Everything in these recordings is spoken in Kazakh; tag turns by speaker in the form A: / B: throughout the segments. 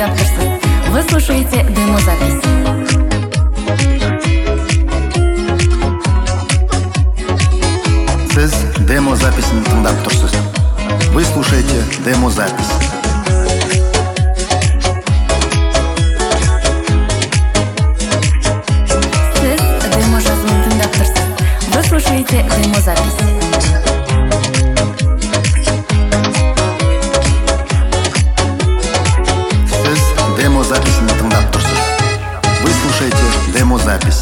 A: тыңдап тұрсыз. Вы слушаете демозапись.
B: Сіз демозаписін тыңдап тұрсыз. Вы слушаете демозапись.
A: Сіз демо жазуын тыңдап тұрсыз. Вы слушаете демозапись.
B: Сіз демозаписін тыңдап тұрсыз. Вы слушаете демозапись.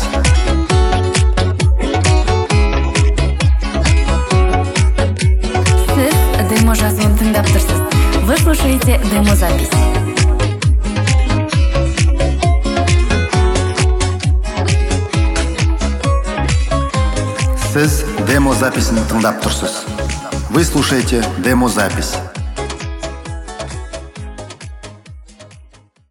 A: Сіз демо жазуын тыңдап тұрсыз. Вы слушаете демозапись.
B: Сіз демозаписін тыңдап тұрсыз. Вы слушаете демозапись.